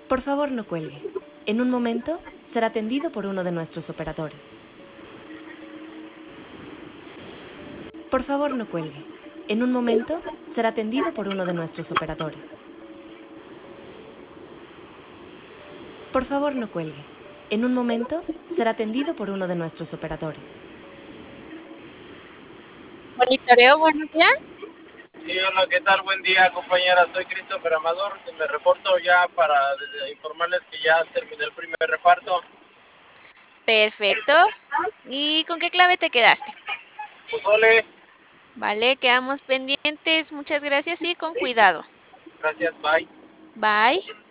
Por favor, no cuelgue. En un momento será atendido por uno de nuestros operadores. Por favor, no cuelgue. En un momento será atendido por uno de nuestros operadores. Por favor, no cuelgue. En un momento será atendido por uno de nuestros operadores. Monitoreo, buenos días. Sí, hola, ¿qué tal? Buen día, compañera. Soy Christopher Amador. Me reporto ya para informarles que ya terminé el primer reparto. Perfecto. ¿Y con qué clave te quedaste? Pozole. Vale, quedamos pendientes. Muchas gracias y con cuidado. Gracias, bye. Bye.